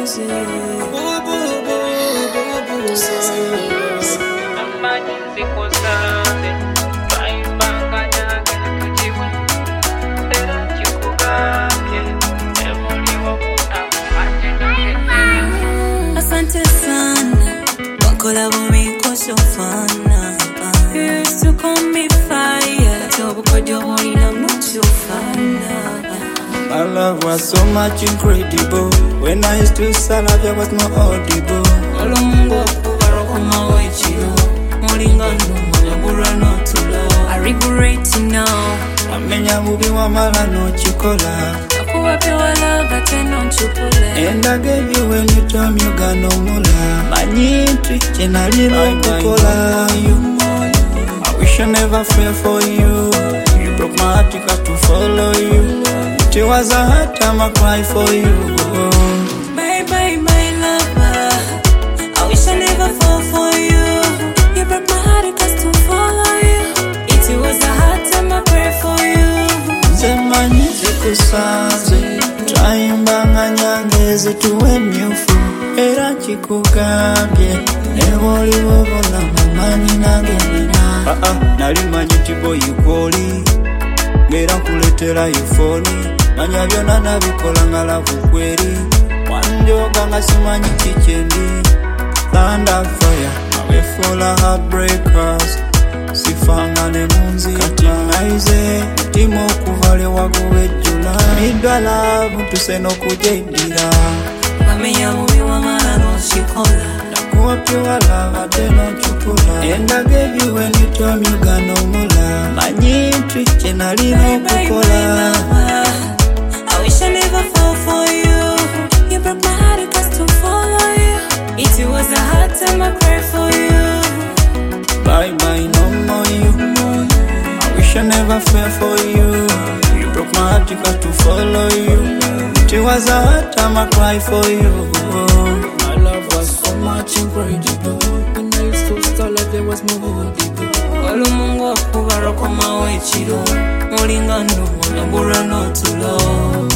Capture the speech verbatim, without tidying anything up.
Asante sana, wakola bumiko so fana. You used to call me fire, tobo kodio moina mucho fana. My love was so much incredible. When I used to salad, I was more audible. Olumungo kubaro kumawe chiro, molingano manyabura no tulo. I regret it now. Amenya mubi wa mala no chikola. Akuwape wala bate no chupule. And I gave you when you told me you got no mula. Manyitri, chenali no kukola. I wish I never fell for you. You broke my heart, you got to follow you. It was a hard time I cry for you. Bye bye my lover, I wish I never fall for you. You broke my heart, it has to follow you. It was a hard time I pray for you. Zemani zikusaze, tryimba nga nyangeze tuwe myufu. Era chikugambye, neboli wobona mamanyi nange nina. Ah ah, nali manyi tibo yukoli, ngera kuletera yufoni. Manya byona nabikola nga lavu kweri. Wanjoga nga simanyi kichendi. Thunder fire, nawe fola heartbreakers. Sifanga ne munzi kati naize timo kuvale wagowe jula. Midwa love tuseno kujendira. Wamenya mubi wa mala no shikola. Nakuwa pure love ateno chupula. And I gave you when you told me you got no mula. Manyitri chenali no kukola. I wish I never fall for you. You broke my heart, it has to follow you. It was a hard time I cried for you. Bye bye, no more you. I wish I never fell for you. You broke my heart, you got to follow you. It was a hard time I cried for you. My love was so much incredible. When I used to start like there was more audible. Olumungo kubaro kumawe chiro, molingano manyabura no tulo.